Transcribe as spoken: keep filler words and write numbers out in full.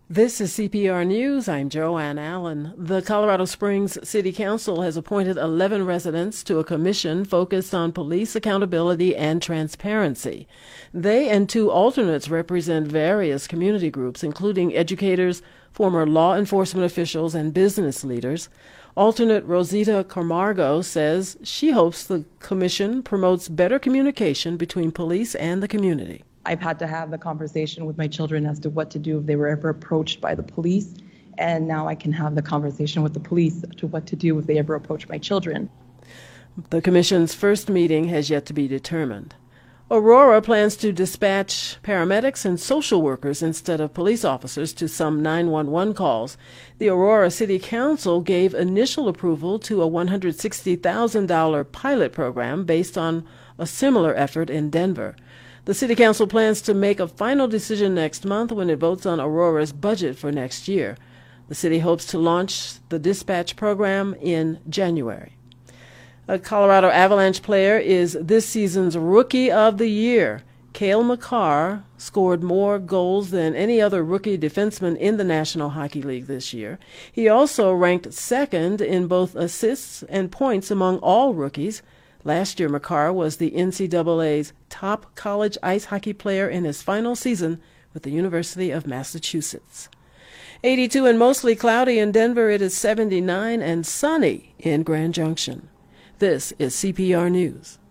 This is C P R News. I'm Joanne Allen. The Colorado Springs City Council has appointed eleven residents to a commission focused on police accountability and transparency. They and two alternates represent various community groups, including educators, former law enforcement officials, and business leaders. Alternate Rosita Camargo says she hopes the commission promotes better communication between police and the community. I've had to have the conversation with my children as to what to do if they were ever approached by the police. And now I can have the conversation with the police as to what to do if they ever approach my children. The commission's first meeting has yet to be determined. Aurora plans to dispatch paramedics and social workers instead of police officers to some nine one one calls. The Aurora City Council gave initial approval to a one hundred sixty thousand dollars pilot program based on a similar effort in Denver. The City Council plans to make a final decision next month when it votes on Aurora's budget for next year. The city hopes to launch the dispatch program in January. A Colorado Avalanche player is this season's Rookie of the Year. Cale Makar scored more goals than any other rookie defenseman in the National Hockey League this year. He also ranked second in both assists and points among all rookies. Last year, Makar was the N C double A's top college ice hockey player in his final season with the University of Massachusetts. eighty-two and mostly cloudy in Denver. It is seventy-nine and sunny in Grand Junction. This is C P R News.